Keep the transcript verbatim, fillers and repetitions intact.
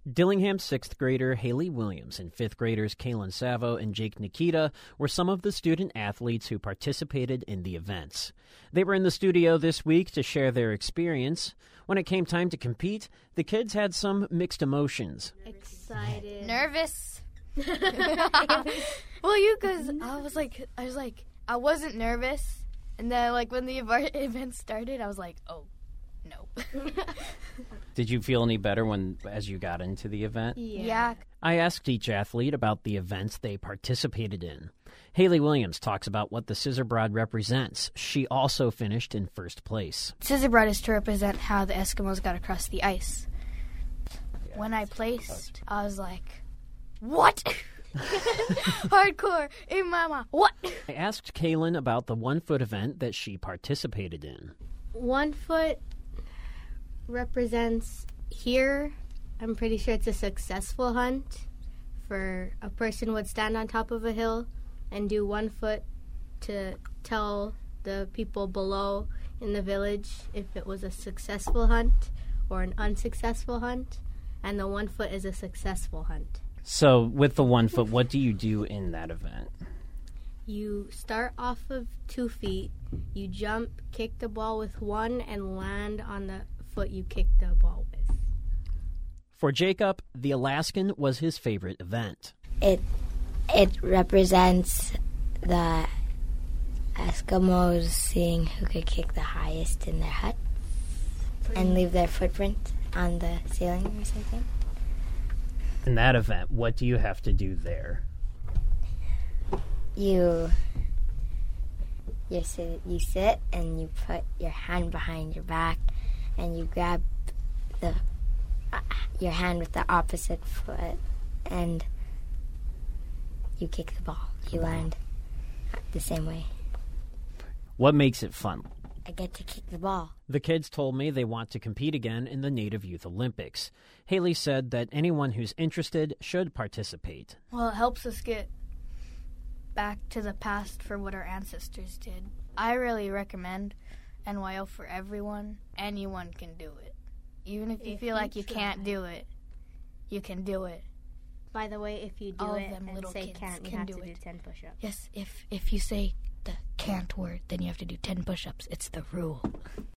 Dillingham sixth grader Haley Williams and fifth graders Kaylin Savo and Jake Nikita were some of the student athletes who participated in the events. They were in the studio this week to share their experience. When it came time to compete, the kids had some mixed emotions. Excited. Nervous. Well, you, because I was like, I was like, I wasn't nervous. And then, like, when the event started, I was like, oh, no. Did you feel any better when as you got into the event? Yeah. yeah. I asked each athlete about the events they participated in. Haley Williams talks about what the Scissorbroad represents. She also finished in first place. Scissorbroad is to represent how the Eskimos got across the ice. Yeah, when I placed, I was like, what? Hardcore, hey mama, what? I asked Kaylin about the one-foot event that she participated in. One foot represents here, I'm pretty sure it's a successful hunt for a person would stand on top of a hill and do one foot to tell the people below in the village if it was a successful hunt or an unsuccessful hunt, and the one foot is a successful hunt. So with the one foot, what do you do in that event? You start off of two feet, you jump, kick the ball with one, and land on the foot you kicked the ball with. For Jacob, the Alaskan was his favorite event. It it represents the Eskimos seeing who could kick the highest in their hut and leave their footprint on the ceiling or something. In that event, what do you have to do there? You you sit, you sit and you put your hand behind your back and you grab the uh, your hand with the opposite foot and you kick the ball. You land the same way. What makes it fun? I get to kick the ball. The kids told me they want to compete again in the Native Youth Olympics. Haley said that anyone who's interested should participate. Well, it helps us get back to the past for what our ancestors did. I really recommend N Y O for everyone. Anyone can do it. Even if you if feel you like you try. can't do it, you can do it. By the way, if you do All it of them and little say kids can't, you can have do to do it. ten push-ups. Yes, if if you say the can't word, then you have to do ten push-ups. It's the rule.